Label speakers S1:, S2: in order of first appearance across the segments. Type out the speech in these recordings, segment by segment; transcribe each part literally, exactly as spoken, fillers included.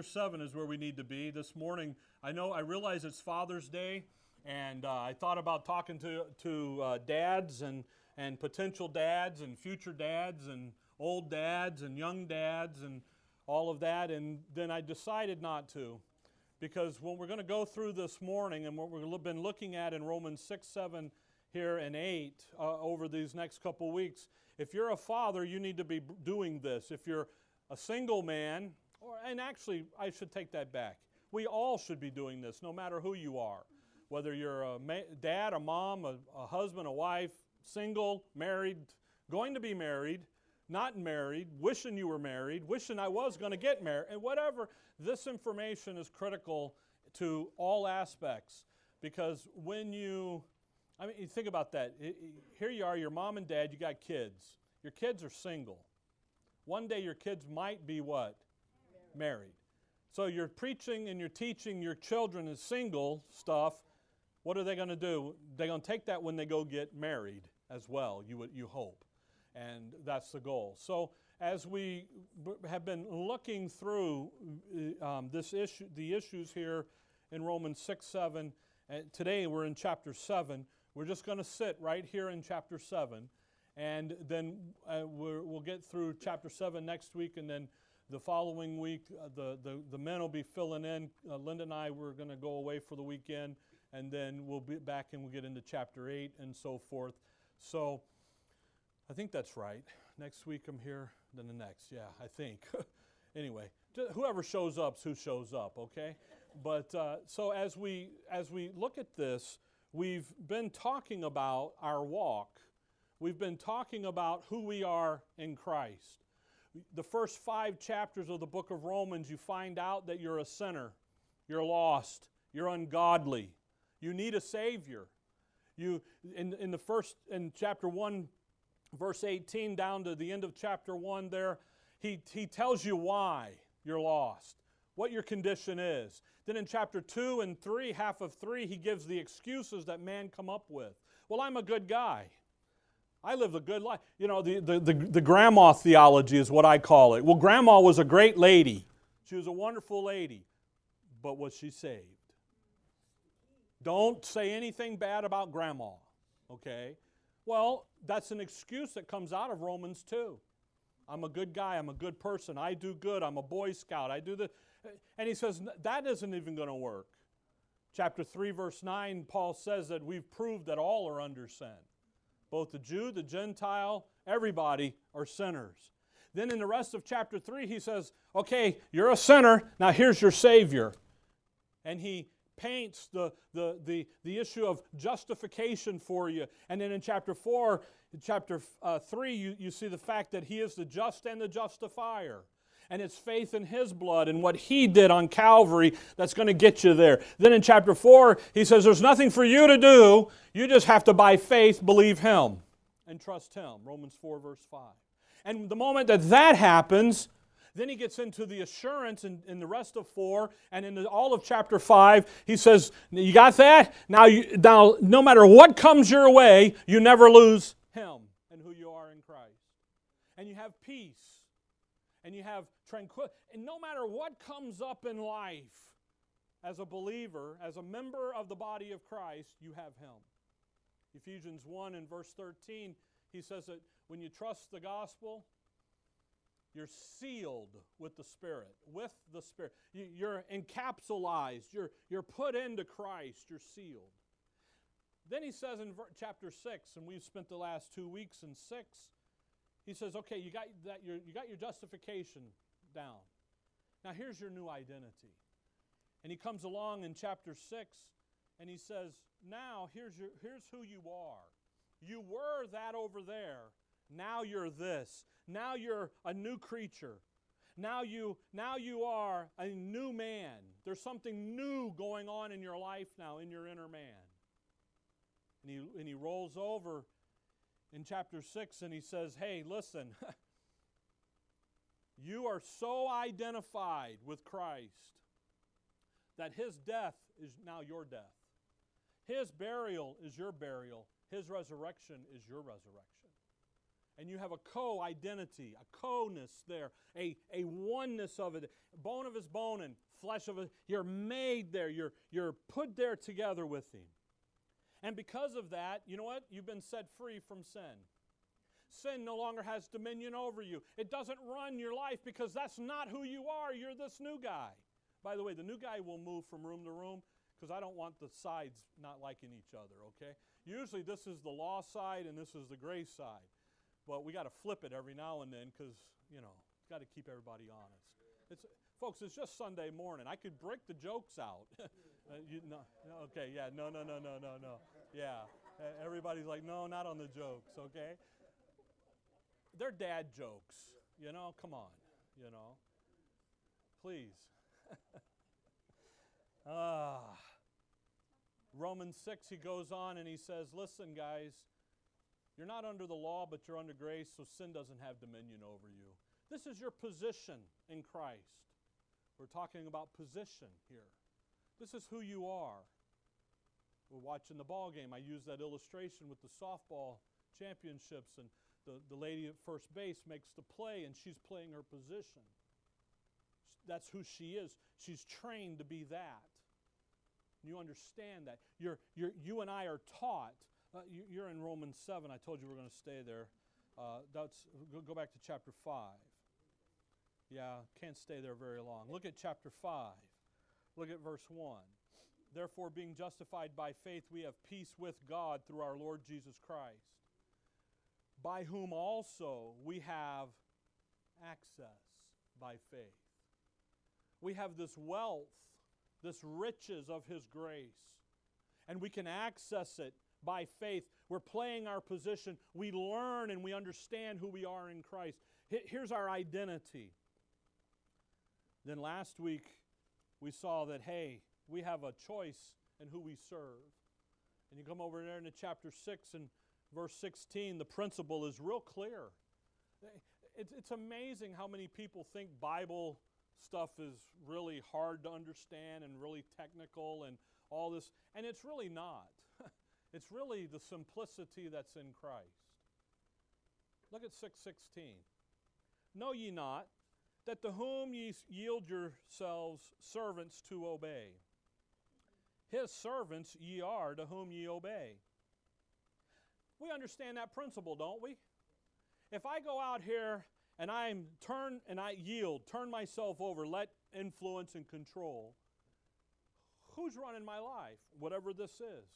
S1: seven is where we need to be this morning. I know, I realize it's Father's Day, and uh, I thought about talking to, to uh, dads and, and potential dads and future dads and old dads and young dads and all of that, and then I decided not to. Because when we're going to go through this morning and what we've been looking at in Romans six, seven here and eight uh, over these next couple weeks, if you're a father, you need to be doing this. If you're a single man, or, and actually I should take that back. We all should be doing this no matter who you are. Whether you're a ma- dad, a mom, a, a husband, a wife, single, married, going to be married, not married, wishing you were married, wishing I was going to get married, and whatever. This information is critical to all aspects, because when you, I mean, you think about that. It, it, here you are, your mom and dad, you got kids. Your kids are single. One day your kids might be what? Married. Married. So you're preaching and you're teaching your children is single stuff. What are they going to do? They're going to take that when they go get married as well, you would, you hope. And that's the goal. So as we b- have been looking through um, this issue, the issues here in Romans six, seven, and today we're in chapter seven. We're just going to sit right here in chapter seven, and then uh, we're, we'll get through chapter seven next week, and then the following week uh, the, the, the men will be filling in. Uh, Linda and I, we're going to go away for the weekend, and then we'll be back and we'll get into chapter eight and so forth. So I think that's right. Next week I'm here, then the next. Yeah, I think. Anyway, whoever shows up is who shows up, okay? But uh, so as we as we look at this, we've been talking about our walk. We've been talking about who we are in Christ. The first five chapters of the book of Romans, you find out that you're a sinner. You're lost. You're ungodly. You need a Savior. You in in the first in chapter one, verse eighteen down to the end of chapter one there, he, he tells you why you're lost, what your condition is. Then in chapter two and three, half of three, he gives the excuses that man come up with. Well, I'm a good guy. I live a good life. You know, the, the, the, the grandma theology is what I call it. Well, grandma was a great lady. She was a wonderful lady. But was she saved? Don't say anything bad about grandma, okay? Well, that's an excuse that comes out of Romans two. I'm a good guy. I'm a good person. I do good. I'm a Boy Scout. I do the, and he says that isn't even going to work. Chapter three, verse nine, Paul says that we've proved that all are under sin. Both the Jew, the Gentile, everybody are sinners. Then in the rest of chapter three, he says, okay, you're a sinner. Now here's your Savior. And he paints the, the, the, the issue of justification for you. And then in chapter four, in chapter uh, three, you, you see the fact that He is the just and the justifier. And it's faith in His blood and what He did on Calvary that's going to get you there. Then in chapter four, he says there's nothing for you to do. You just have to, by faith, believe Him and trust Him. Romans four, verse five. And the moment that that happens, then he gets into the assurance in, in the rest of four, and in the, all of chapter five, he says, you got that? Now, you, now, no matter what comes your way, you never lose Him and who you are in Christ. And you have peace, and you have tranquility. And no matter what comes up in life, as a believer, as a member of the body of Christ, you have Him. Ephesians one and verse thirteen, he says that when you trust the gospel, you're sealed with the Spirit, with the Spirit. You, you're encapsulized. You're, you're put into Christ. You're sealed. Then he says in ver- chapter six, and we've spent the last two weeks in six, he says, okay, you got, that, your, you got your justification down. Now here's your new identity. And he comes along in chapter six, and he says, now here's, your, here's who you are. You were that over there. Now you're this. Now you're a new creature. Now you, now you are a new man. There's something new going on in your life now, in your inner man. And he, and he rolls over in chapter six and he says, hey, listen, you are so identified with Christ that His death is now your death. His burial is your burial. His resurrection is your resurrection. And you have a co-identity, a co-ness there, a, a oneness of it, bone of his bone and flesh of it. You're made there. You're, you're put there together with him. And because of that, you know what? You've been set free from sin. Sin no longer has dominion over you. It doesn't run your life because that's not who you are. You're this new guy. By the way, the new guy will move from room to room because I don't want the sides not liking each other, okay? Usually this is the law side and this is the grace side. But we got to flip it every now and then because, you know, it's got to keep everybody honest. It's, folks, it's just Sunday morning. I could break the jokes out. uh, you, no, okay, yeah, no, no, no, no, no, no. Yeah, uh, everybody's like, no, not on the jokes, okay? They're dad jokes, you know, come on, you know. Please. ah. Romans six, he goes on and he says, listen, guys, you're not under the law, but you're under grace, so sin doesn't have dominion over you. This is your position in Christ. We're talking about position here. This is who you are. We're watching the ball game. I use that illustration with the softball championships, and the, the lady at first base makes the play, and she's playing her position. That's who she is. She's trained to be that. You understand that. You're, you're, you and I are taught. Uh, you, you're in Romans seven. I told you we're going to stay there. Uh, that's, go, go back to chapter five. Yeah, can't stay there very long. Look at chapter five. Look at verse one. Therefore, being justified by faith, we have peace with God through our Lord Jesus Christ, by whom also we have access by faith. We have this wealth, this riches of His grace, and we can access it by faith. We're playing our position. We learn and we understand who we are in Christ. Here's our identity. Then last week, we saw that, hey, we have a choice in who we serve. And you come over there into chapter six and verse sixteen, the principle is real clear. It's, it's amazing how many people think Bible stuff is really hard to understand and really technical and all this, and it's really not. It's really the simplicity that's in Christ. Look at six sixteen. Know ye not that to whom ye yield yourselves servants to obey, His servants ye are to whom ye obey. We understand that principle, don't we? If I go out here and I turn and I yield, turn myself over, let influence and control, who's running my life? Whatever this is.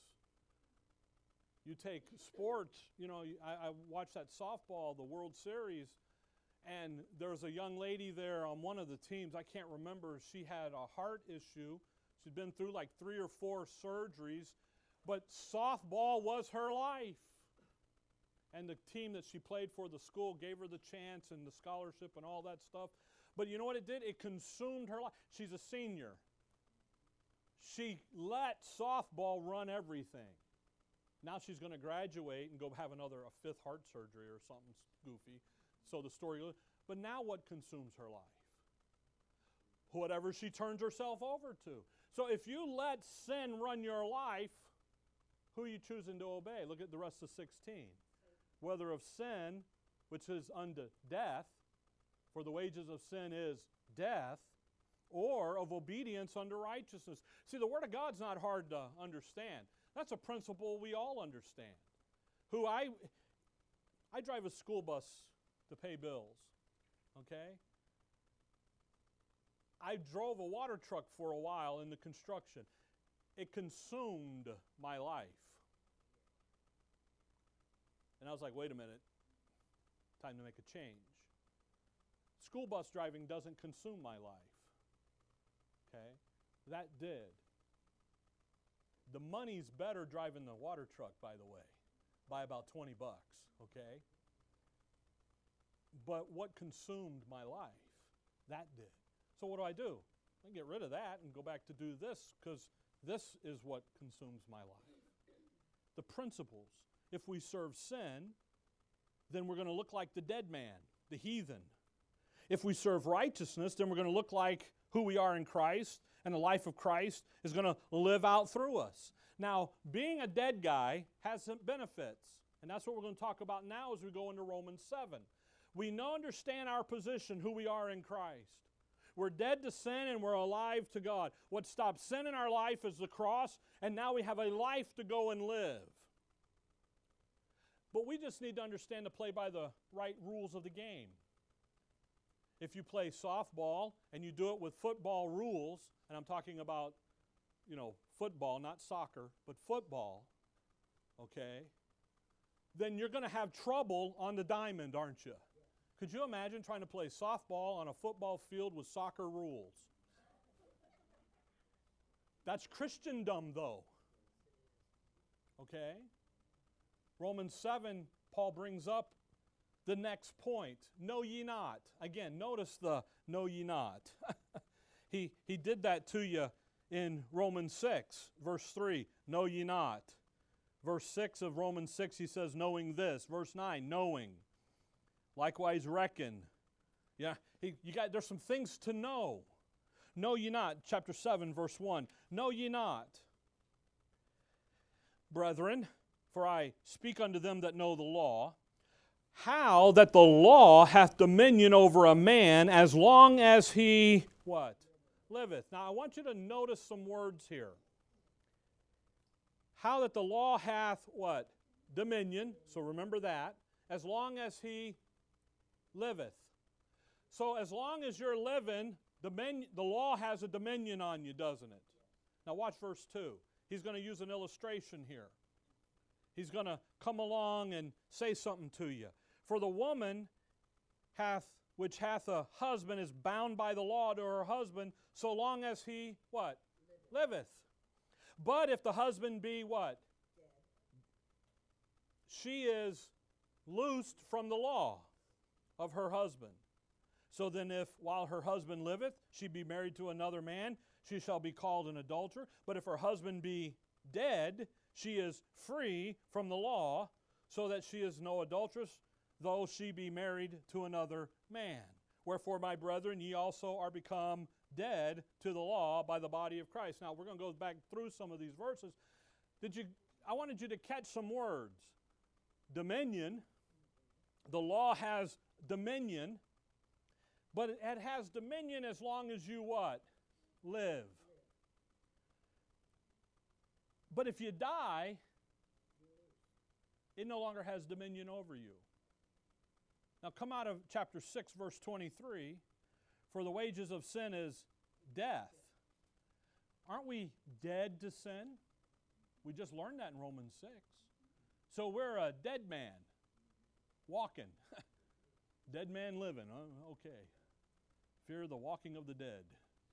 S1: You take sports, you know, I, I watched that softball, the World Series, and there was a young lady there on one of the teams. I can't remember. She had a heart issue. She'd been through like three or four surgeries, but softball was her life. And the team that she played for, the school, gave her the chance and the scholarship and all that stuff. But you know what it did? It consumed her life. She's a senior. She let softball run everything. Now she's going to graduate and go have another a fifth heart surgery or something goofy. So the story goes. But now what consumes her life? Whatever she turns herself over to. So if you let sin run your life, who are you choosing to obey? Look at the rest of sixteen. Whether of sin, which is unto death, for the wages of sin is death, or of obedience unto righteousness. See, the Word of God's not hard to understand. That's a principle we all understand. Who I, I drive a school bus to pay bills, okay? I drove a water truck for a while in the construction. It consumed my life. And I was like, wait a minute, time to make a change. School bus driving doesn't consume my life, okay? That did. The money's better driving the water truck, by the way, by about twenty bucks, okay? But what consumed my life? That did. So what do I do? I get rid of that and go back to do this because this is what consumes my life. The principles. If we serve sin, then we're going to look like the dead man, the heathen. If we serve righteousness, then we're going to look like who we are in Christ, and the life of Christ is going to live out through us. Now, being a dead guy has some benefits. And that's what we're going to talk about now as we go into Romans seven. We know, understand our position, who we are in Christ. We're dead to sin and we're alive to God. What stopped sin in our life is the cross, and now we have a life to go and live. But we just need to understand to play by the right rules of the game. If you play softball and you do it with football rules, and I'm talking about, you know, football, not soccer, but football, okay, then you're going to have trouble on the diamond, aren't you? Could you imagine trying to play softball on a football field with soccer rules? That's Christendom, though. Okay? Romans seven, Paul brings up the next point. Know ye not. Again, notice the know ye not. he, he did that to you in Romans six, verse three. Know ye not. Verse six of Romans six, he says, knowing this. Verse nine, knowing. Likewise, reckon. Yeah, he, you got, there's some things to know. Know ye not, chapter seven, verse one. Know ye not, brethren, for I speak unto them that know the law, how that the law hath dominion over a man as long as he, what? Liveth. Now, I want you to notice some words here. How that the law hath, what? Dominion. So remember that. As long as he liveth. So as long as you're living, dominion, the law has a dominion on you, doesn't it? Now watch verse two. He's going to use an illustration here. He's going to come along and say something to you. For the woman hath, which hath a husband, is bound by the law to her husband, so long as he, what? Liveth. Liveth. But if the husband be, what? Dead. She is loosed from the law of her husband. So then if, while her husband liveth, she be married to another man, she shall be called an adulterer. But if her husband be dead, she is free from the law, so that she is no adulteress, though she be married to another man. Wherefore, my brethren, ye also are become dead to the law by the body of Christ. Now, we're going to go back through some of these verses. Did you? I wanted you to catch some words. Dominion. The law has dominion, but it has dominion as long as you what? Live. But if you die, it no longer has dominion over you. Now come out of chapter six, verse twenty-three. For the wages of sin is death. Aren't we dead to sin? We just learned that in Romans six. So we're a dead man walking. Dead man living. Oh, okay. Fear the walking of the dead.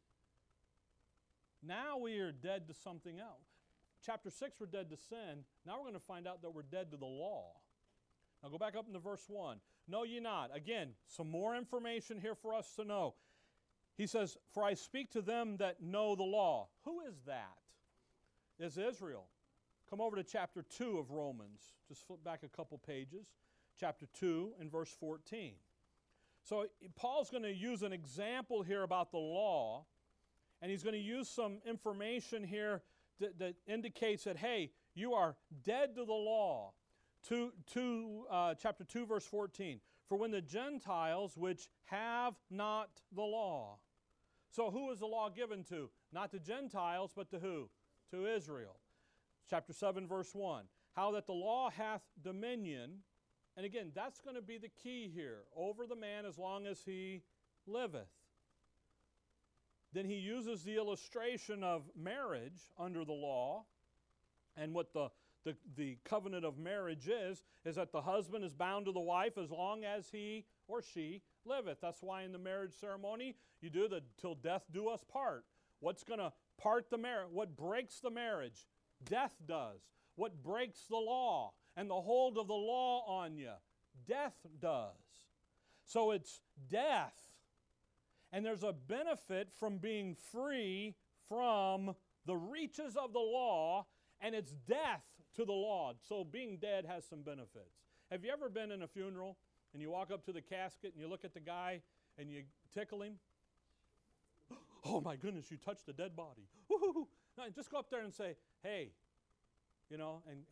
S1: Now we are dead to something else. Chapter six, we're dead to sin. Now we're going to find out that we're dead to the law. Now go back up into verse one. Know ye not. Again, some more information here for us to know. He says, for I speak to them that know the law. Who is that? Is Israel. Come over to chapter two of Romans. Just flip back a couple pages. Chapter two and verse fourteen. So Paul's going to use an example here about the law, and he's going to use some information here that, that indicates that, hey, you are dead to the law. Two, two, uh, chapter two, verse fourteen. For when the Gentiles, which have not the law. So who is the law given to? Not to Gentiles, but to who? To Israel. Chapter seven, verse one. How that the law hath dominion. And again, that's going to be the key here. Over the man as long as he liveth. Then he uses the illustration of marriage under the law. And what the, the, the covenant of marriage is, is that the husband is bound to the wife as long as he or she liveth. That's why in the marriage ceremony, you do the till death do us part. What's going to part the marriage? What breaks the marriage? Death does. What breaks the law and the hold of the law on you? Death does. So it's death. And there's a benefit from being free from the reaches of the law, and it's death to the law. So being dead has some benefits. Have you ever been in a funeral and you walk up to the casket and you look at the guy and you tickle him? Oh my goodness, you touched the dead body. Woo-hoo-hoo. No, just go up there and say, hey, you know, and, and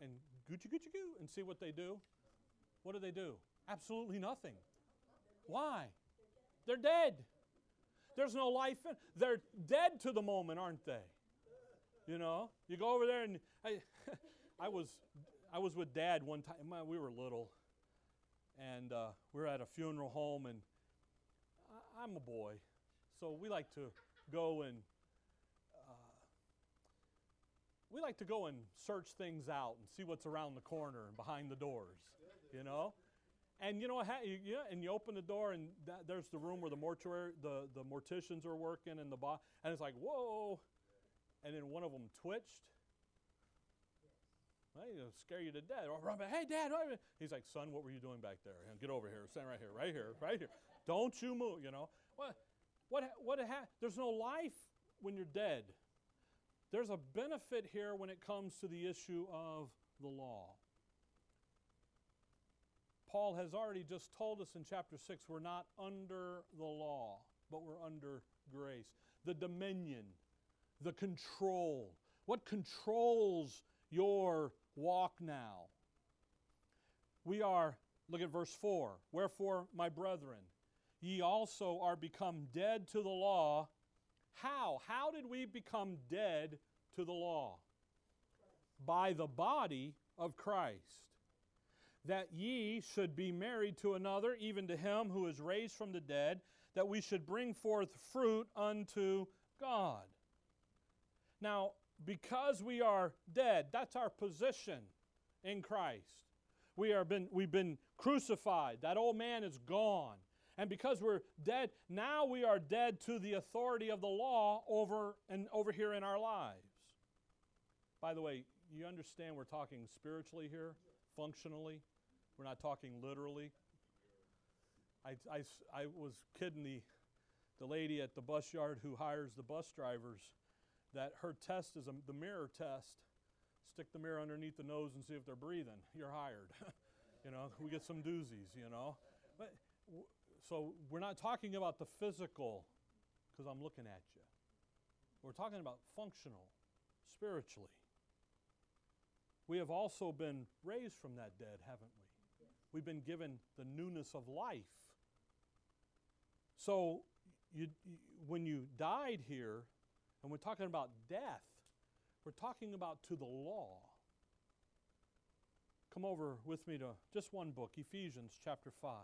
S1: goochie goochie goo, and see what they do? What do they do? Absolutely nothing. Why? They're dead. There's no life in. They're dead to the moment, aren't they? You know, you go over there and I, I was, I was with Dad one time. We were little, and uh, we were at a funeral home, and I, I'm a boy, so we like to go and uh, we like to go and search things out and see what's around the corner and behind the doors, you know. And you know, yeah, and you open the door, and that, there's the room where the mortuary, the, the morticians are working, and the bo- and it's like, whoa, and then one of them twitched. Well, it'll scare you to death. Or run back, hey, Dad, what? He's like, son, what were you doing back there? Get over here, stand right here, right here, right here. Don't you move, you know. What, what, what? Ha- there's no life when you're dead. There's a benefit here when it comes to the issue of the law. Paul has already just told us in chapter six, we're not under the law, but we're under grace. The dominion, the control. What controls your walk now? We are, look at verse four. Wherefore, my brethren, ye also are become dead to the law. How? How did we become dead to the law? By the body of Christ. That ye should be married to another, even to him who is raised from the dead, that we should bring forth fruit unto God. Now, because we are dead, that's our position in Christ. We are been, we've been crucified. That old man is gone. And because we're dead, now we are dead to the authority of the law over, and over here in our lives. By the way, you understand we're talking spiritually here, functionally. We're not talking literally. I, I, I was kidding the, the lady at the bus yard who hires the bus drivers that her test is a, the mirror test. Stick the mirror underneath the nose and see if they're breathing. You're hired. You know, we get some doozies, you know. But, so we're not talking about the physical because I'm looking at you. We're talking about functional, spiritually. We have also been raised from that dead, haven't we? We've been given the newness of life. So you, you, when you died here, and we're talking about death, we're talking about to the law. Come over with me to just one book, Ephesians chapter five.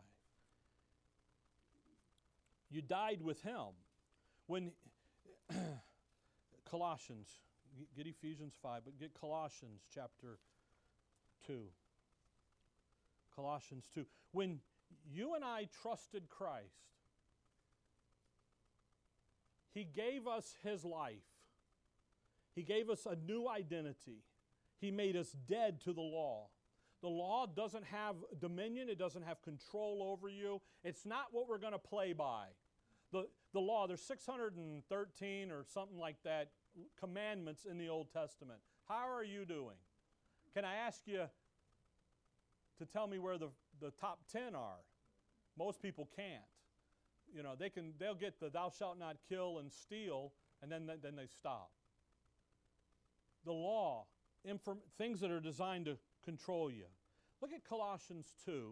S1: You died with him. When Colossians, get Ephesians five, but get Colossians chapter two. Colossians two. When you and I trusted Christ, He gave us His life. He gave us a new identity. He made us dead to the law. The law doesn't have dominion. It doesn't have control over you. It's not what we're going to play by. The, the law, there's six hundred thirteen or something like that commandments in the Old Testament. How are you doing? Can I ask you to tell me where the, the top ten are? Most people can't. You know, they can, they'll get the thou shalt not kill and steal, and then, then they stop. The law, inform, things that are designed to control you. Look at Colossians two,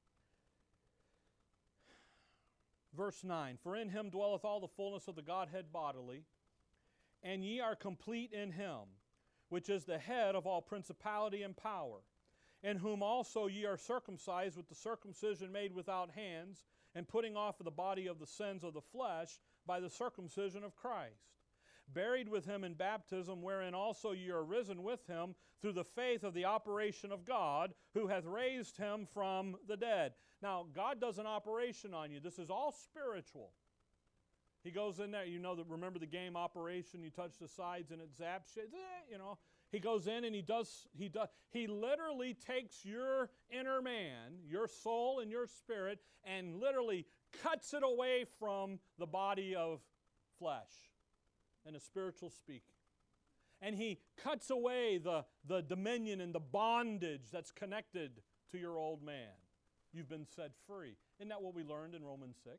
S1: verse nine. For in him dwelleth all the fullness of the Godhead bodily, and ye are complete in him, which is the head of all principality and power, in whom also ye are circumcised with the circumcision made without hands, and putting off the body of the sins of the flesh by the circumcision of Christ, buried with him in baptism, wherein also ye are risen with him through the faith of the operation of God, who hath raised him from the dead. Now, God does an operation on you. This is all spiritual. He goes in there, you know, the, remember the game Operation, you touch the sides and it zaps you, you know. He goes in and he does, he does, he literally takes your inner man, your soul and your spirit, and literally cuts it away from the body of flesh, in a spiritual speak. And he cuts away the, the dominion and the bondage that's connected to your old man. You've been set free. Isn't that what we learned in Romans six?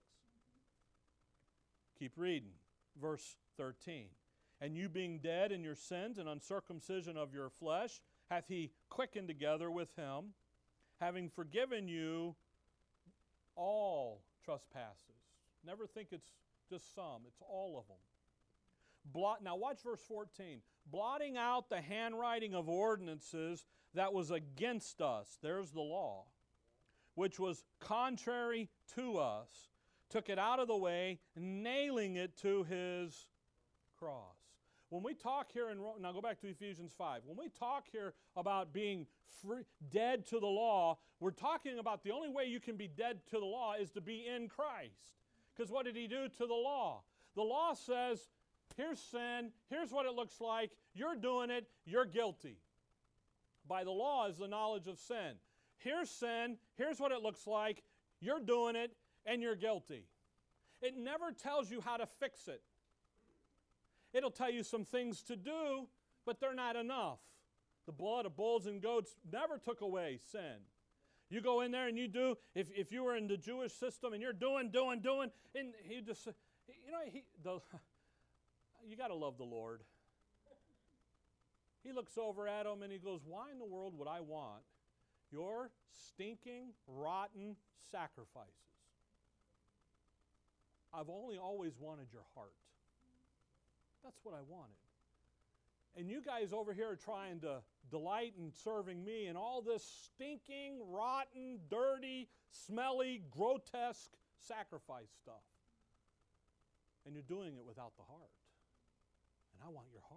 S1: Keep reading. Verse thirteen. And you being dead in your sins and uncircumcision of your flesh, hath he quickened together with him, having forgiven you all trespasses. Never think it's just some, it's all of them. Blot, now watch verse fourteen. Blotting out the handwriting of ordinances that was against us, there's the law, which was contrary to us, took it out of the way, nailing it to his cross. When we talk here in, now go back to Ephesians five. When we talk here about being free, dead to the law, we're talking about the only way you can be dead to the law is to be in Christ. Because what did he do to the law? The law says, here's sin, here's what it looks like, you're doing it, you're guilty. By the law is the knowledge of sin. Here's sin, here's what it looks like, you're doing it, and you're guilty. It never tells you how to fix it. It'll tell you some things to do, but they're not enough. The blood of bulls and goats never took away sin. You go in there and you do, if, if you were in the Jewish system and you're doing, doing, doing, and he just, you know, he, the, you got to love the Lord. He looks over at him and he goes, why in the world would I want your stinking, rotten sacrifices? I've only always wanted your heart. That's what I wanted. And you guys over here are trying to delight in serving me and all this stinking, rotten, dirty, smelly, grotesque sacrifice stuff. And you're doing it without the heart. And I want your heart.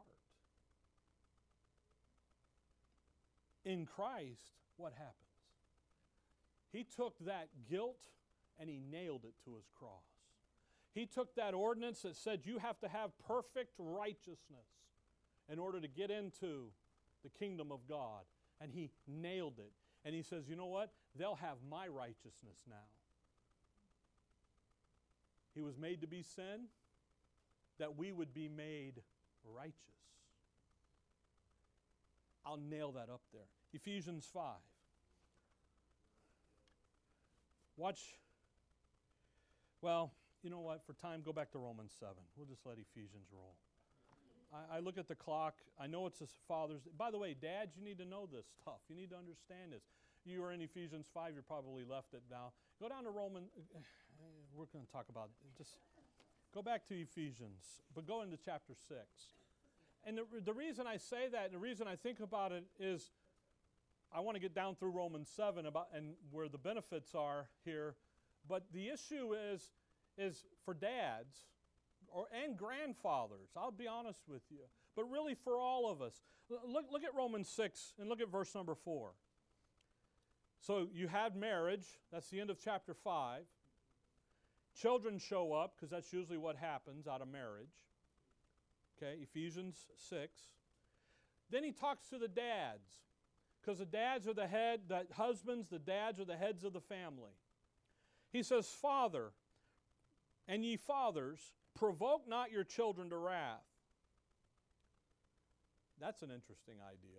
S1: In Christ, what happens? He took that guilt and he nailed it to his cross. He took that ordinance that said you have to have perfect righteousness in order to get into the kingdom of God. And he nailed it. And he says, you know what? They'll have my righteousness now. He was made to be sin, that we would be made righteous. I'll nail that up there. Ephesians five. Watch. Well, you know what? For time, go back to Romans seven. We'll just let Ephesians roll. I, I look at the clock. I know it's a Father's Day. By the way, dads, you need to know this stuff. You need to understand this. You are in Ephesians five. You're probably left it now. Go down to Romans. We're going to talk about just go back to Ephesians, but go into chapter six. And the, the reason I say that, and the reason I think about it is I want to get down through Romans seven about and where the benefits are here. But the issue is, is for dads or and grandfathers, I'll be honest with you, but really for all of us. Look, look at Romans six and look at verse number four. So you had marriage, that's the end of chapter five. Children show up, because that's usually what happens out of marriage. Okay, Ephesians six. Then he talks to the dads, because the dads are the head, the husbands, the dads are the heads of the family. He says, Father, and ye fathers, provoke not your children to wrath. That's an interesting idea.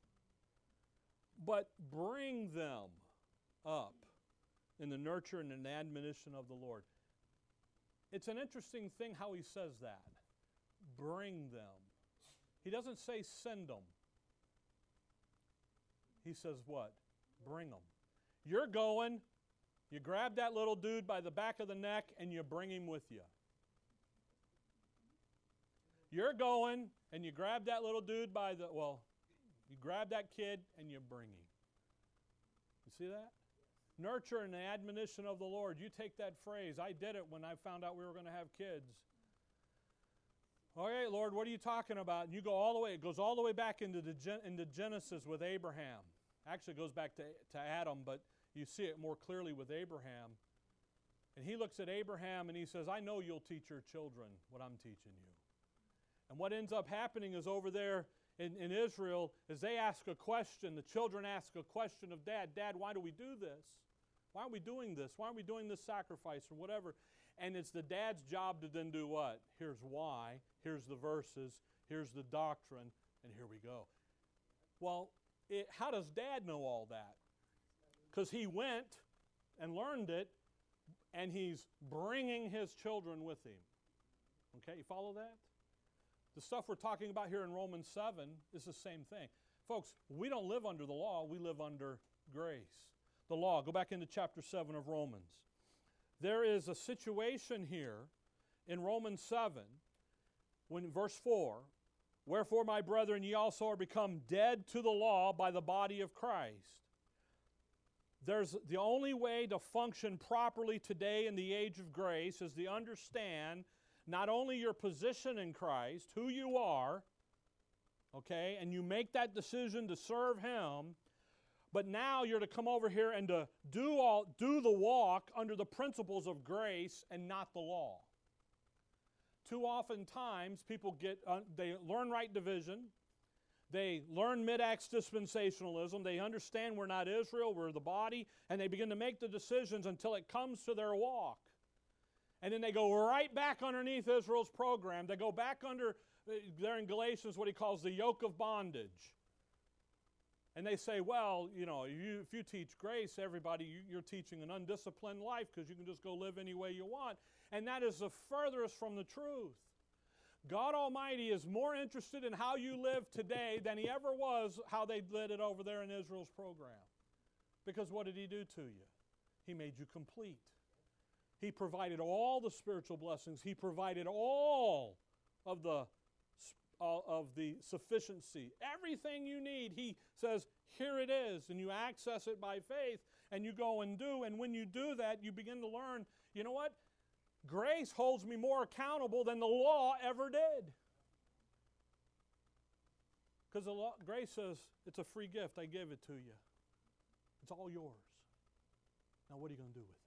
S1: But bring them up in the nurture and the admonition of the Lord. It's an interesting thing how he says that. Bring them. He doesn't say send them. He says what? Bring them. You're going, you grab that little dude by the back of the neck and you bring him with you. You're going and you grab that little dude by the, well, you grab that kid and you bring him. You see that? Nurture and the admonition of the Lord. You take that phrase. I did it when I found out we were going to have kids. All right, Lord, what are you talking about? And you go all the way. It goes all the way back into, the, into Genesis with Abraham. Actually, it goes back to, to Adam, but you see it more clearly with Abraham. And he looks at Abraham and he says, I know you'll teach your children what I'm teaching you. And what ends up happening is over there in, in Israel is they ask a question. The children ask a question of Dad. Dad, why do we do this? Why are we doing this? Why are we doing this sacrifice or whatever? And it's the dad's job to then do what? Here's why. Here's the verses. Here's the doctrine. And here we go. Well, it, how does Dad know all that? Because he went and learned it, and he's bringing his children with him. Okay, you follow that? The stuff we're talking about here in Romans seven is the same thing. Folks, we don't live under the law, we live under grace. The law, go back into chapter seven of Romans. There is a situation here in Romans seven, when verse four, wherefore, my brethren, ye also are become dead to the law by the body of Christ. There's the only way to function properly today in the age of grace is to understand not only your position in Christ, who you are, okay, and you make that decision to serve Him, but now you're to come over here and to do all do the walk under the principles of grace and not the law. Too often times people get, uh, they learn right division, they learn mid-acts dispensationalism, they understand we're not Israel, we're the body, and they begin to make the decisions until it comes to their walk. And then they go right back underneath Israel's program. They go back under, uh, there in Galatians, what he calls the yoke of bondage. And they say, well, you know, you, if you teach grace, everybody, you, you're teaching an undisciplined life because you can just go live any way you want. And that is the furthest from the truth. God Almighty is more interested in how you live today than He ever was how they did it over there in Israel's program. Because what did He do to you? He made you complete. He provided all the spiritual blessings. He provided all of the of the sufficiency. Everything you need, He says, here it is. And you access it by faith, and you go and do. And when you do that, you begin to learn, you know what? Grace holds me more accountable than the law ever did. Because the law, grace says, it's a free gift. I give it to you. It's all yours. Now what are you going to do with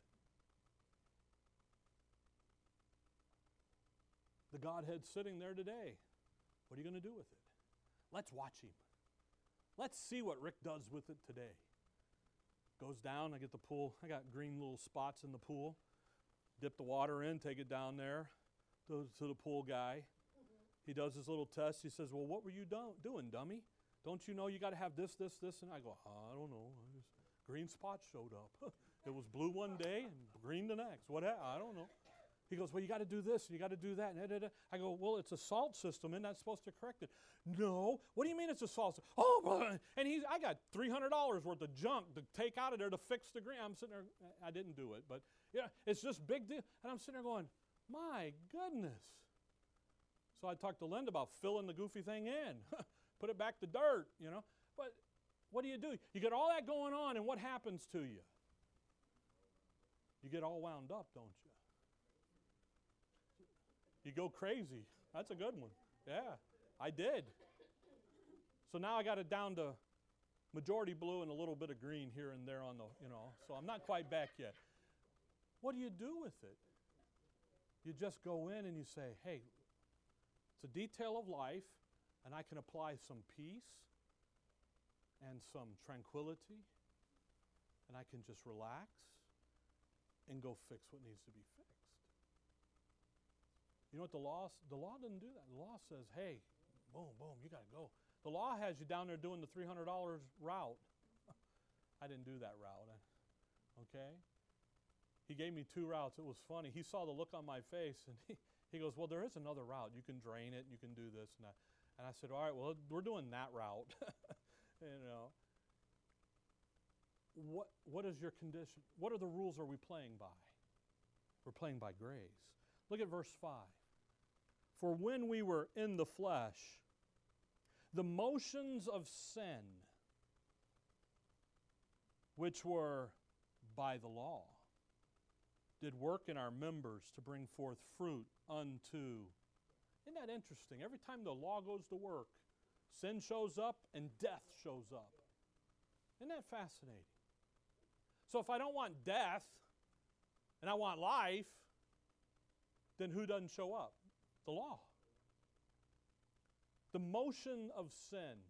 S1: it? The Godhead sitting there today. What are you going to do with it? Let's watch Him. Let's see what Rick does with it today. Goes down, I get the pool. I got green little spots in the pool. Dip the water in, take it down there to, to the pool guy. He does his little test. He says, well, what were you do- doing, dummy? Don't you know you got to have this, this, this? And I go, I don't know. I just, green spots showed up. It was blue one day and green the next. What? I don't know. He goes, well, you got to do this and you got to do that. And da, da, da. I go, well, it's a salt system. Isn't that supposed to correct it? No. What do you mean it's a salt system? Oh, brother. And he's, I got three hundred dollars worth of junk to take out of there to fix the green. I'm sitting there, I didn't do it, but yeah, it's just big deal. And I'm sitting there going, my goodness. So I talked to Linda about filling the goofy thing in. Put it back to dirt, you know. But what do you do? You get all that going on, and what happens to you? You get all wound up, don't you? You go crazy. That's a good one. Yeah, I did. So now I got it down to majority blue and a little bit of green here and there on the, you know, so I'm not quite back yet. What do you do with it? You just go in and you say, hey, it's a detail of life, and I can apply some peace and some tranquility, and I can just relax and go fix what needs to be fixed. You know what the law, the law doesn't do that. The law says, hey, boom, boom, you got to go. The law has you down there doing the three hundred dollars route. I didn't do that route, okay? He gave me two routes. It was funny. He saw the look on my face, and he, he goes, well, there is another route. You can drain it, and you can do this and that. And I said, all right, well, we're doing that route. You know. What, what is your condition? What are the rules are we playing by? We're playing by grace. Look at verse five. For when we were in the flesh, the motions of sin, which were by the law, did work in our members to bring forth fruit unto. Isn't that interesting? Every time the law goes to work, sin shows up and death shows up. Isn't that fascinating? So if I don't want death and I want life, then who doesn't show up? The law. The motion of sin.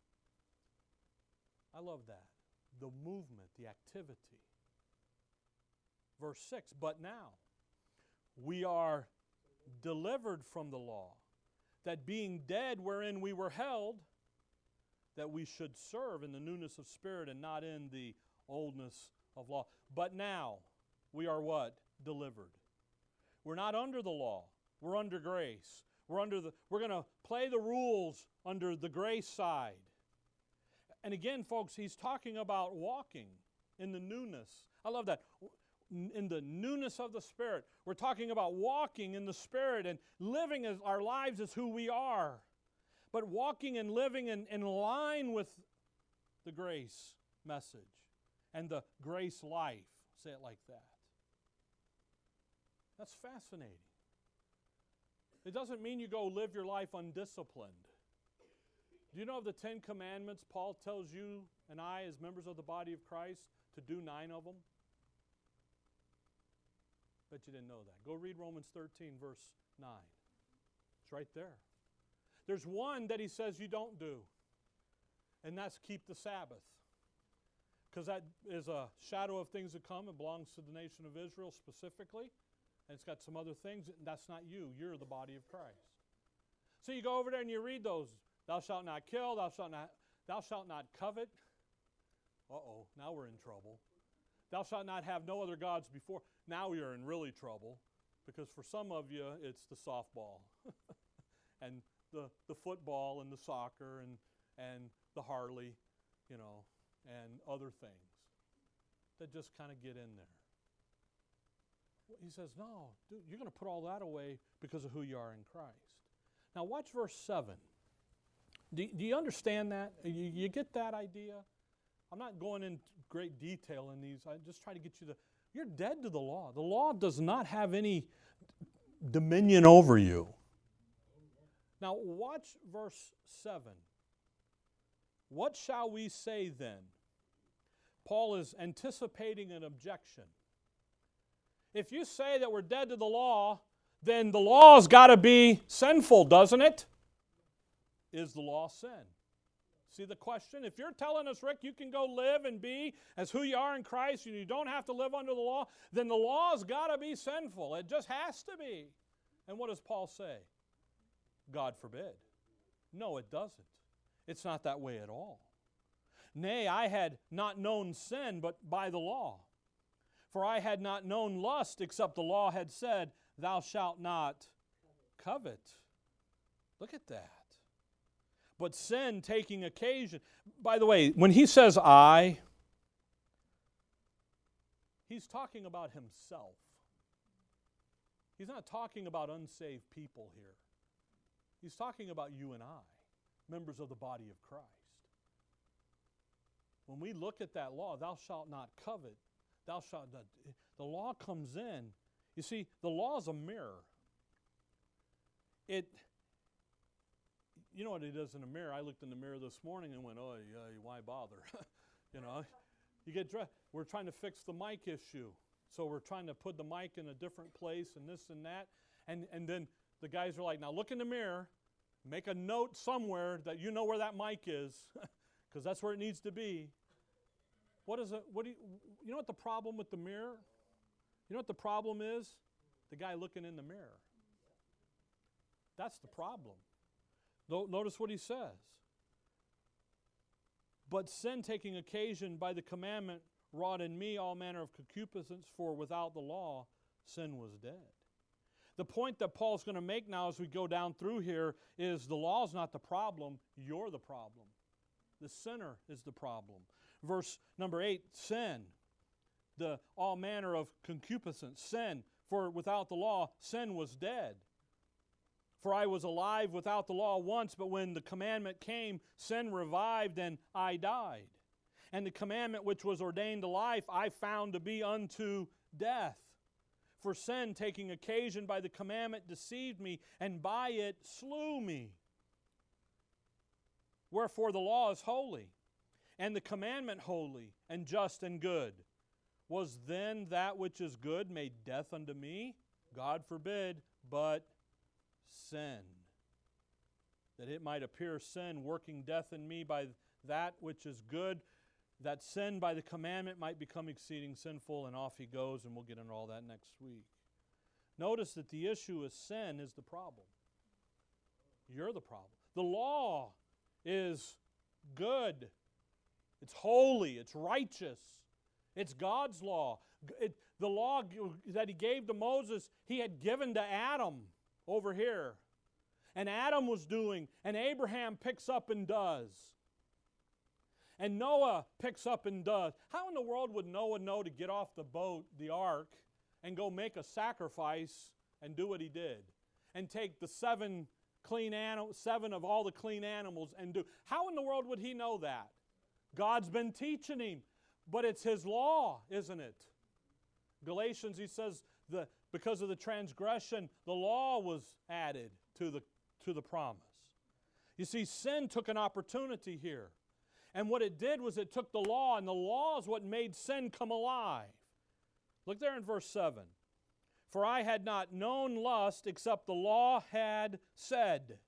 S1: I love that. The movement, the activity. Verse six, but now we are delivered from the law, that being dead wherein we were held, that we should serve in the newness of spirit and not in the oldness of law. But now we are what? Delivered. We're not under the law. We're under grace. We're under the we're going to play the rules under the grace side. And again, folks, he's talking about walking in the newness. I love that. In the newness of the Spirit. We're talking about walking in the Spirit and living as our lives as who we are. But walking and living in, in line with the grace message and the grace life. Say it like that. That's fascinating. It doesn't mean you go live your life undisciplined. Do you know of the Ten Commandments, Paul tells you and I as members of the body of Christ to do nine of them? Bet you didn't know that. Go read Romans thirteen, verse nine. It's right there. There's one that he says you don't do, and that's keep the Sabbath. Because that is a shadow of things to come. It belongs to the nation of Israel specifically, and it's got some other things. That's not you. You're the body of Christ. So you go over there and you read those. Thou shalt not kill, thou shalt not, thou shalt not covet. Uh-oh, now we're in trouble. Thou shalt not have no other gods before. Now you're in really trouble, because for some of you, it's the softball and the, the football and the soccer and, and the Harley, you know, and other things that just kind of get in there. He says, no, dude, you're going to put all that away because of who you are in Christ. Now watch verse seven. Do, do you understand that? You, you get that idea? I'm not going into great detail in these. I just try to get you to, you're dead to the law. The law does not have any dominion over you. Now watch verse seven. What shall we say then? Paul is anticipating an objection. If you say that we're dead to the law, then the law's got to be sinful, doesn't it? Is the law sin? See the question? If you're telling us, Rick, you can go live and be as who you are in Christ and you don't have to live under the law, then the law's got to be sinful. It just has to be. And what does Paul say? God forbid. No, it doesn't. It's not that way at all. Nay, I had not known sin but by the law. For I had not known lust except the law had said, thou shalt not covet. Look at that. But sin taking occasion. By the way, when he says I, he's talking about himself. He's not talking about unsaved people here. He's talking about you and I, members of the body of Christ. When we look at that law, thou shalt not covet, thou shalt not, the law comes in. You see, the law is a mirror. It, you know what it does in a mirror? I looked in the mirror this morning and went, oh, yeah, why bother? You know, you get dressed. We're trying to fix the mic issue. So we're trying to put the mic in a different place and this and that. And, and then the guys are like, now look in the mirror, make a note somewhere that you know where that mic is, because that's where it needs to be. What is it? What do you, you know what the problem with the mirror? You know what the problem is? The guy looking in the mirror. That's the problem. Notice what he says. But sin taking occasion by the commandment wrought in me all manner of concupiscence, for without the law sin was dead. The point that Paul's going to make now as we go down through here is the law is not the problem, you're the problem. The sinner is the problem. Verse number eight, sin. The all manner of concupiscence, sin. For without the law, sin was dead. For I was alive without the law once, but when the commandment came, sin revived and I died. And the commandment which was ordained to life, I found to be unto death. For sin, taking occasion by the commandment, deceived me, and by it slew me. Wherefore the law is holy, and the commandment holy, and just and good. Was then that which is good made death unto me? God forbid, but sin. That it might appear sin, working death in me by that which is good, that sin by the commandment might become exceeding sinful, and off he goes, and we'll get into all that next week. Notice that the issue is sin is the problem. You're the problem. The law is good. It's holy. It's righteous. It's God's law. It, the law that he gave to Moses, he had given to Adam over here. And Adam was doing, and Abraham picks up and does. And Noah picks up and does. How in the world would Noah know to get off the boat, the ark, and go make a sacrifice and do what he did? And take the seven clean animals, seven of all the clean animals and do. How in the world would he know that? God's been teaching him. But it's his law, isn't it? Galatians, he says, the, because of the transgression, the law was added to the, to the promise. You see, sin took an opportunity here. And what it did was it took the law, and the law is what made sin come alive. Look there in verse seven. For I had not known lust except the law had said.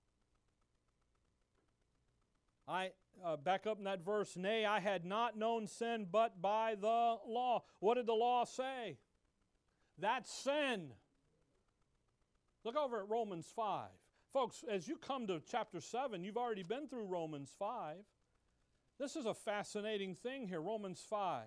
S1: I uh, back up in that verse, nay, I had not known sin but by the law. What did the law say? That's sin. Look over at Romans five. Folks, as you come to chapter seven, you've already been through Romans five. This is a fascinating thing here, Romans five.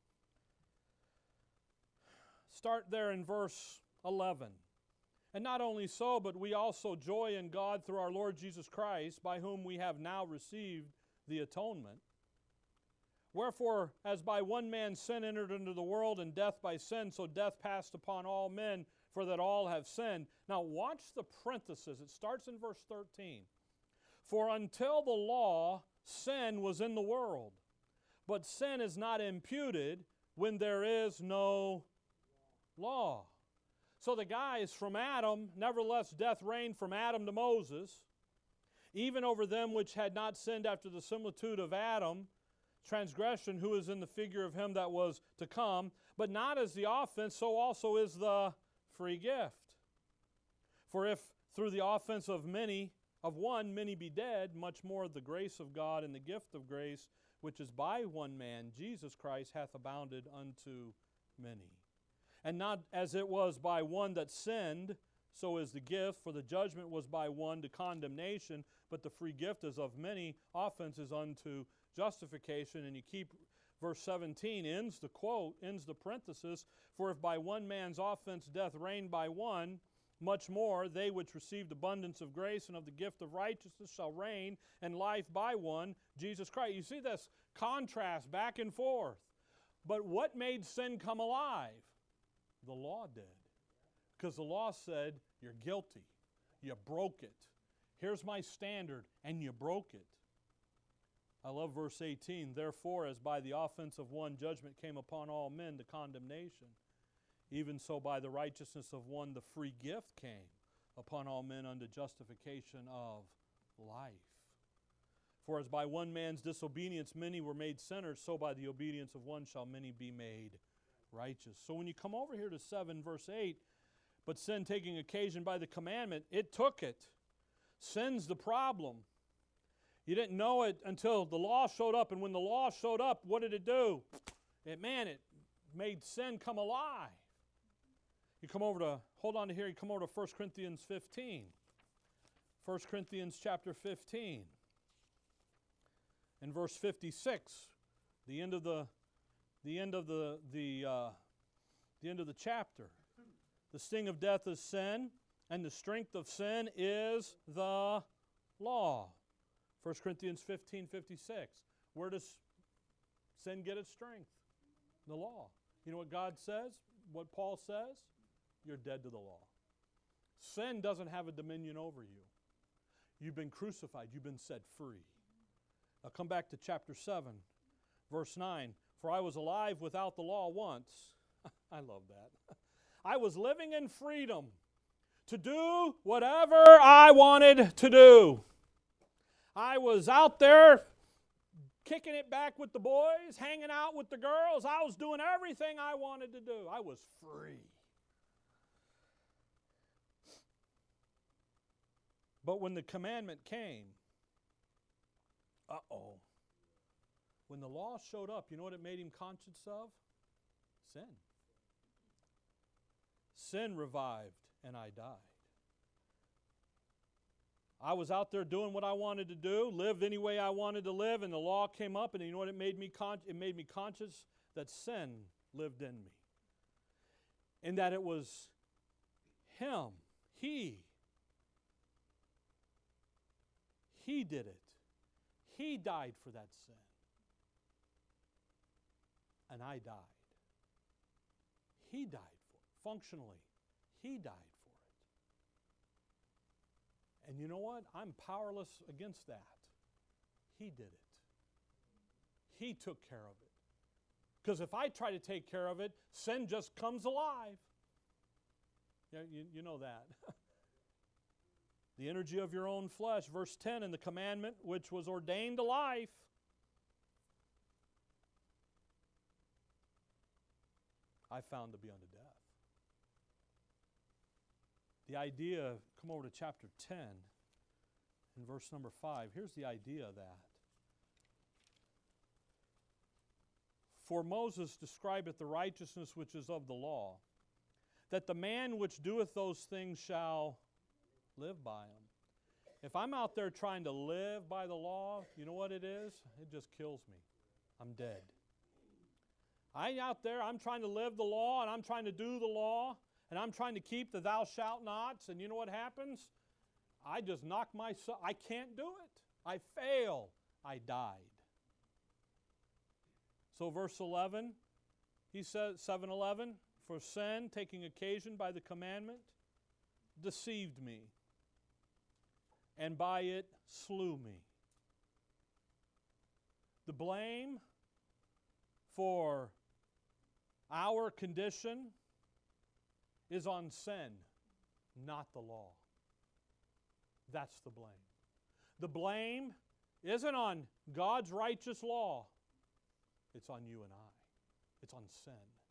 S1: Start there in verse eleven. And not only so, but we also joy in God through our Lord Jesus Christ, by whom we have now received the atonement. Wherefore, as by one man sin entered into the world, and death by sin, so death passed upon all men, for that all have sinned. Now watch the parenthesis. It starts in verse thirteen. For until the law, sin was in the world, but sin is not imputed when there is no law. So the guys from Adam, nevertheless death reigned from Adam to Moses, even over them which had not sinned after the similitude of Adam, transgression, who is in the figure of him that was to come, but not as the offense, so also is the free gift. For if through the offense of many, of one, many be dead, much more the grace of God and the gift of grace, which is by one man, Jesus Christ, hath abounded unto many. And not as it was by one that sinned, so is the gift, for the judgment was by one to condemnation, but the free gift is of many offenses unto justification. And you keep verse seventeen, ends the quote, ends the parenthesis, for if by one man's offense death reigned by one, much more they which received abundance of grace and of the gift of righteousness shall reign and life by one, Jesus Christ. You see this contrast back and forth. But what made sin come alive? The law did. Because the law said, you're guilty. You broke it. Here's my standard, and you broke it. I love verse eighteen. Therefore, as by the offense of one judgment came upon all men to condemnation, even so by the righteousness of one the free gift came upon all men unto justification of life. For as by one man's disobedience many were made sinners, so by the obedience of one shall many be made righteous. So when you come over here to seven verse eight, but sin taking occasion by the commandment, it took it. Sin's the problem. You didn't know it until the law showed up, and when the law showed up, what did it do? It, man, it made sin come alive. You come over to, hold on to here, you come over to First Corinthians fifteen. First Corinthians chapter fifteen. In verse fifty-six, the end of the the end of the the uh, the end of the chapter. The sting of death is sin, and the strength of sin is the law. First Corinthians fifteen fifty-six. Where does sin get its strength? The law. You know what God says? What Paul says? You're dead to the law. Sin doesn't have a dominion over you. You've been crucified. You've been set free. Now come back to chapter seven, verse nine. For I was alive without the law once. I love that. I was living in freedom to do whatever I wanted to do. I was out there kicking it back with the boys, hanging out with the girls. I was doing everything I wanted to do. I was free. But when the commandment came, uh-oh. When the law showed up, you know what it made him conscious of? Sin. Sin revived, and I died. I was out there doing what I wanted to do, lived any way I wanted to live, and the law came up, and you know what it made me con- it made me conscious? That sin lived in me. And that it was him, he. He did it. He died for that sin. and I died. He died for it. Functionally, He died for it. And you know what? I'm powerless against that. He did it. He took care of it. Because if I try to take care of it, sin just comes alive. Yeah, you, you know that. The energy of your own flesh. Verse ten, in the commandment which was ordained to life, I found to be unto death. The idea, come over to chapter ten, in verse number five. Here's the idea of that. For Moses describeth the righteousness which is of the law, that the man which doeth those things shall live by them. If I'm out there trying to live by the law, you know what it is? It just kills me. I'm dead. I'm out there, I'm trying to live the law, and I'm trying to do the law, and I'm trying to keep the thou shalt nots, and you know what happens? I just knock myself, I can't do it. I fail. I died. So verse eleven, he says, seven eleven, for sin, taking occasion by the commandment, deceived me, and by it slew me. The blame for our condition is on sin, not the law. That's the blame. The blame isn't on God's righteous law. It's on you and I. It's on sin.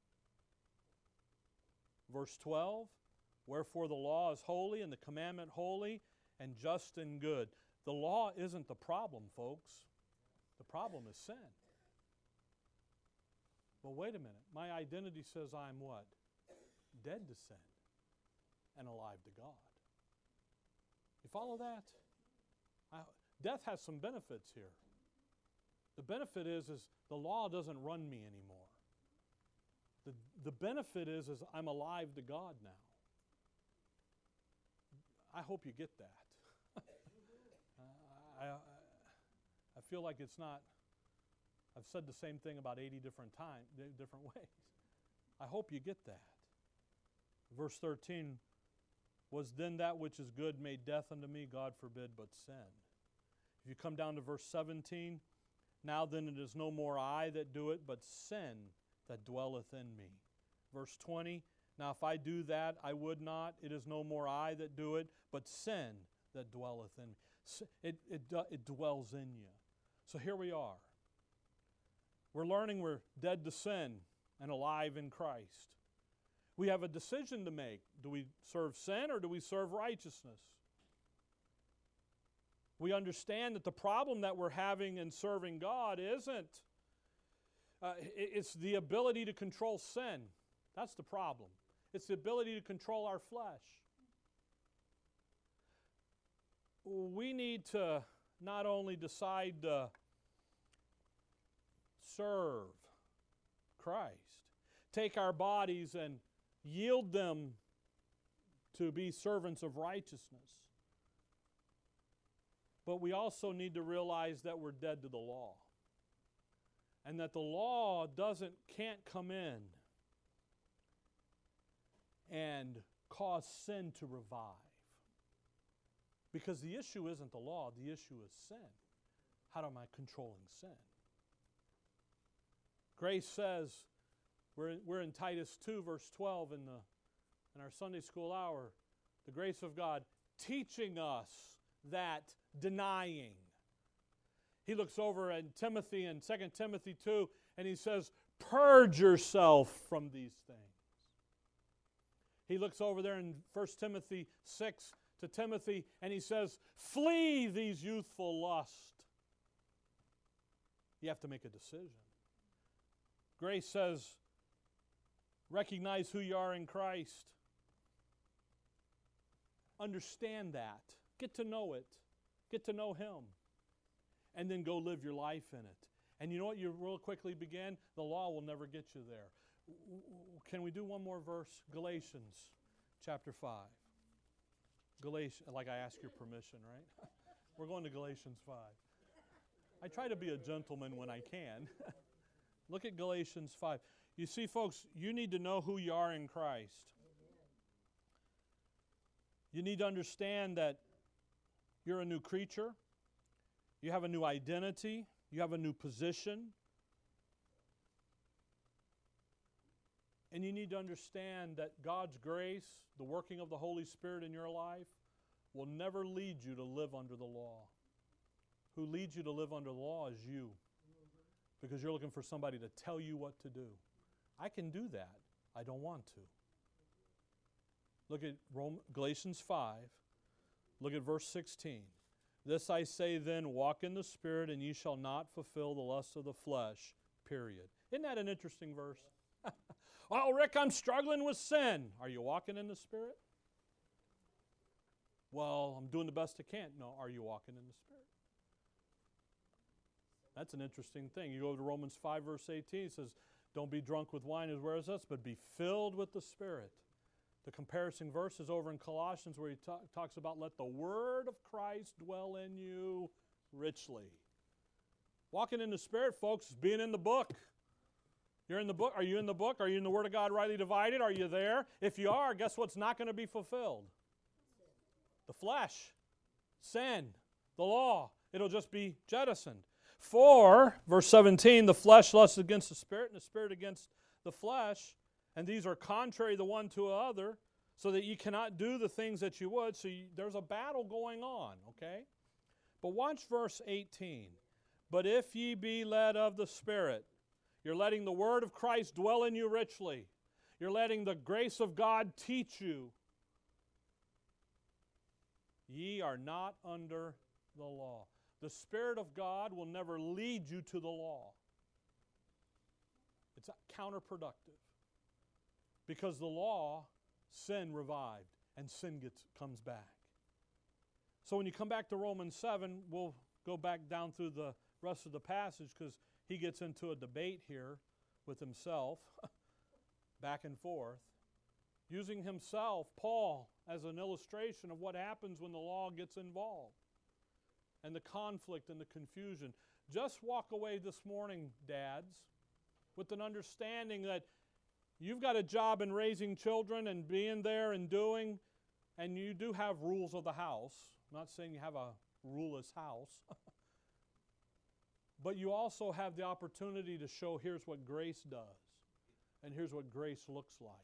S1: Verse twelve, wherefore the law is holy and the commandment holy and just and good. The law isn't the problem, folks. The problem is sin. But wait a minute. My identity says I'm what? Dead to sin and alive to God. You follow that? I, death has some benefits here. The benefit is, is the law doesn't run me anymore. The, the benefit is, is I'm alive to God now. I hope you get that. I, I, I feel like it's not, I've said the same thing about eighty different times, different ways. I hope you get that. Verse thirteen, was then that which is good made death unto me? God forbid, but sin. If you come down to verse seventeen, now then it is no more I that do it, but sin that dwelleth in me. Verse twenty, now if I do that, I would not. It is no more I that do it, but sin that dwelleth in me. It, it, it dwells in you. So here we are. We're learning we're dead to sin and alive in Christ. We have a decision to make. Do we serve sin or do we serve righteousness? We understand that the problem that we're having in serving God isn't, uh, it's the ability to control sin. That's the problem. It's the ability to control our flesh. We need to not only decide to serve Christ, take our bodies and yield them to be servants of righteousness, but we also need to realize that we're dead to the law, and that the law doesn't can't come in and cause sin to revive. Because the issue isn't the law, the issue is sin. How am I controlling sin? Grace says, we're, we're in Titus two, verse twelve in, the, in our Sunday school hour, the grace of God teaching us that denying. He looks over at Timothy in Second Timothy two, and he says, purge yourself from these things. He looks over there in First Timothy six to Timothy, and he says, flee these youthful lusts. You have to make a decision. Grace says, recognize who you are in Christ. Understand that. Get to know it. Get to know Him. And then go live your life in it. And you know what you real quickly begin? The law will never get you there. Can we do one more verse? Galatians chapter five. Galatians, like I ask your permission, right? We're going to Galatians five. I try to be a gentleman when I can. Look at Galatians five. You see, folks, you need to know who you are in Christ. You need to understand that you're a new creature. You have a new identity. You have a new position. And you need to understand that God's grace, the working of the Holy Spirit in your life, will never lead you to live under the law. Who leads you to live under the law is you. Because you're looking for somebody to tell you what to do. I can do that. I don't want to. Look at Rome, Galatians five. Look at verse sixteen. This I say then, walk in the Spirit, and ye shall not fulfill the lust of the flesh, period. Isn't that an interesting verse? Oh, Rick, I'm struggling with sin. Are you walking in the Spirit? Well, I'm doing the best I can. No, are you walking in the Spirit? That's an interesting thing. You go to Romans five, verse eighteen, it says, don't be drunk with wine as wears us, but be filled with the Spirit. The comparison verse is over in Colossians where he ta- talks about let the word of Christ dwell in you richly. Walking in the Spirit, folks, is being in the book. You're in the book. Are you in the book? Are you in the Word of God rightly divided? Are you there? If you are, guess what's not going to be fulfilled? The flesh, sin, the law. It'll just be jettisoned. For, verse seventeen, the flesh lusts against the Spirit, and the Spirit against the flesh, and these are contrary the one to the other, so that you cannot do the things that you would. So you, there's a battle going on, okay? But watch verse eighteen. But if ye be led of the Spirit, you're letting the word of Christ dwell in you richly. You're letting the grace of God teach you. Ye are not under the law. The Spirit of God will never lead you to the law. It's counterproductive. Because the law, sin revived, and sin gets, comes back. So when you come back to Romans seven, we'll go back down through the rest of the passage because he gets into a debate here with himself, back and forth, using himself, Paul, as an illustration of what happens when the law gets involved. And the conflict and the confusion. Just walk away this morning, dads, with an understanding that you've got a job in raising children and being there and doing, and you do have rules of the house. I'm not saying you have a ruleless house. But you also have the opportunity to show here's what grace does, and here's what grace looks like.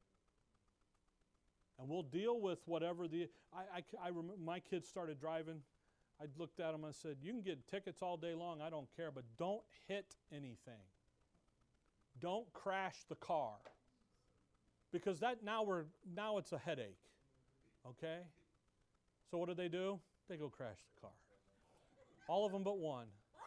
S1: And we'll deal with whatever the... I, I, I remember my kids started driving. I looked at them and I said, you can get tickets all day long, I don't care, but don't hit anything. Don't crash the car. Because that now we're now it's a headache. Okay? So what do they do? They go crash the car. All of them but one.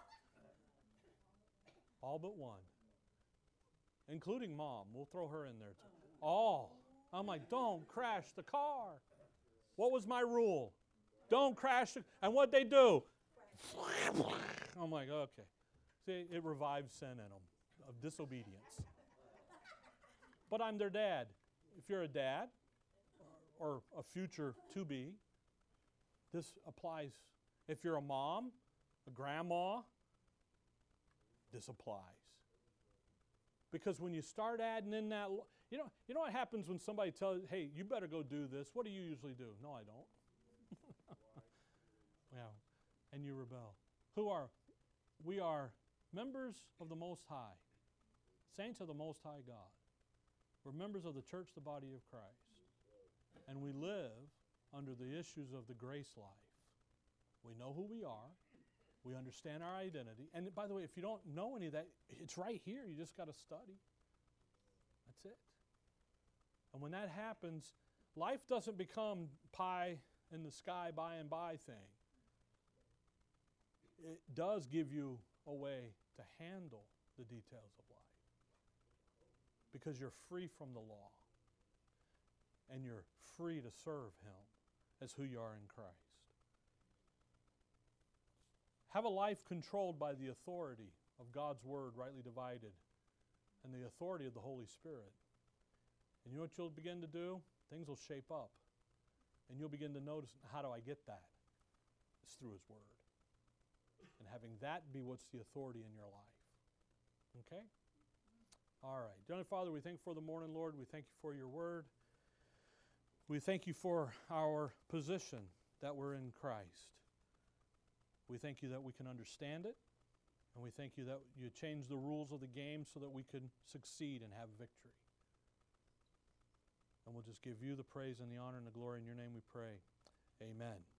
S1: All but one. Including mom. We'll throw her in there too. All. I'm like, don't crash the car. What was my rule? Don't crash the, and what'd they do? I'm like, okay. See, it revives sin in them of disobedience. But I'm their dad. If you're a dad or a future to-be, this applies. If you're a mom, a grandma, this applies. Because when you start adding in that, you know, you know what happens when somebody tells you, hey, you better go do this. What do you usually do? No, I don't. Yeah, and you rebel. Who are, we are members of the Most High, saints of the Most High God. We're members of the church, the body of Christ. And we live under the issues of the grace life. We know who we are. We understand our identity. And by the way, if you don't know any of that, it's right here. You just got to study. That's it. And when that happens, life doesn't become pie in the sky by and by thing. It does give you a way to handle the details of life. Because you're free from the law. And you're free to serve Him as who you are in Christ. Have a life controlled by the authority of God's Word rightly divided and the authority of the Holy Spirit. And you know what you'll begin to do? Things will shape up. And you'll begin to notice, how do I get that? It's through His Word. And having that be what's the authority in your life. Okay? All right. Dear Father, we thank you for the morning, Lord. We thank you for your word. We thank you for our position that we're in Christ. We thank you that we can understand it. And we thank you that you changed the rules of the game so that we could succeed and have victory. And we'll just give you the praise and the honor and the glory. In your name we pray. Amen.